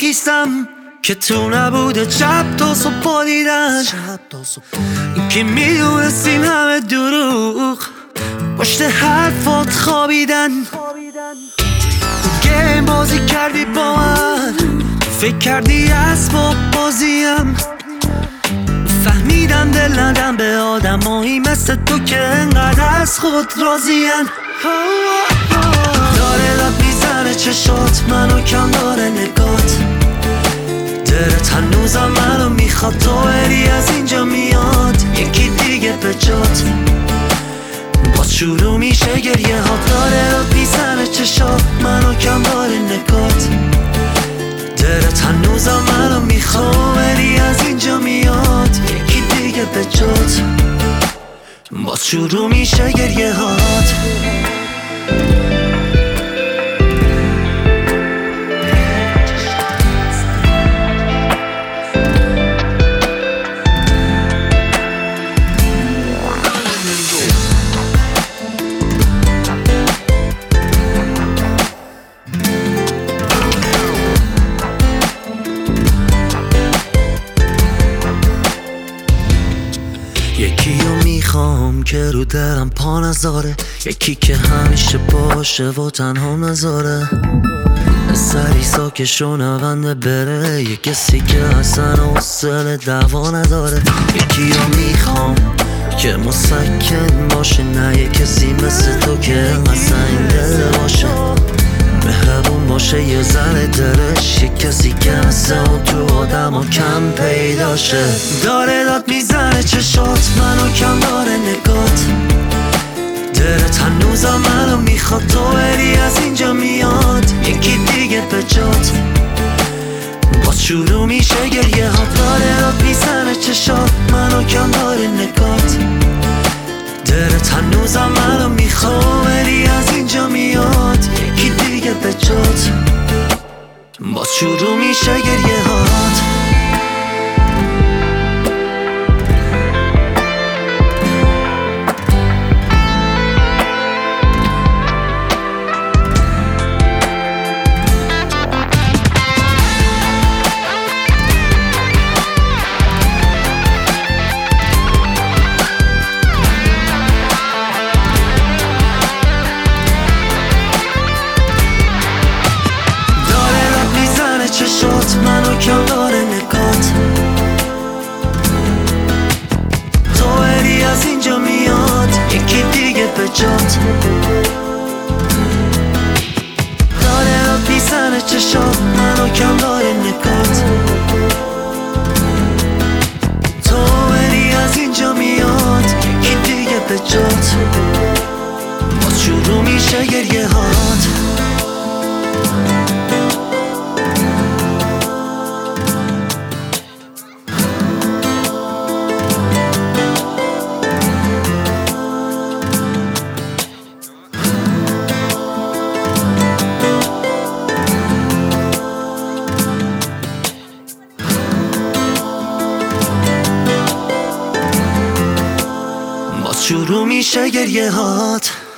خیستم که تو نبوده شب تا صبح دیدن. این که میدونستین همه دروغ پشت حرفات خوابیدن. گیم بازی کردی با من، فکر کردی اسباب بازیم. فهمیدم دل ندم به آدمایی مثل تو که انقدر از خود راضین. داره لب میزنه چشات، منو کم داره نگات. دلت هنوزم منو میخواد، تو بری از اینجا میاد یکی دیگه به جات. باز شروع میشه گریه ها. داره لب میزنه چشات، منو کم داره نگات. دلت هنوزم منو میخواد، بری از اینجا میاد یکی دیگه به جات. باز شروع میشه گریه هات. یکی رو میخوام که رو درم پا نذاره، یکی که همیشه باشه و تنها نذاره. سری ساکش و نونده بره، یه کسی که اصلا حوصله دعوا نداره. یکی رو میخوام که مسکن باشه، نه یه کسی مثل تو که اصلا این دل باشه. مهربون باشه یه ذره دلش، یه کسی که مثل اون تو آدم ها کم پیداشه. داره داد میزنه چشات، منو کم داره نگات. دلت هنوزم منو میخواد، تو بری از اینجا میاد یکی دیگه به جات. باز شروع میشه گریه ها. داره داد میزنه چشات، منو کم داره نگات. دلت هنوزم منو میخواد، بری از اینجا میاد یکی دیگه به جات. باز شروع میشه گریه هات. منو کم داره نگات. تو بری از اینجا میاد یکی دیگه به جات. داره را بیزنه چشات، منو کم داره نگات. تو بری از اینجا میاد یکی دیگه به جات. باز شروع میشه گریه هات. شروع میشه گریه هات.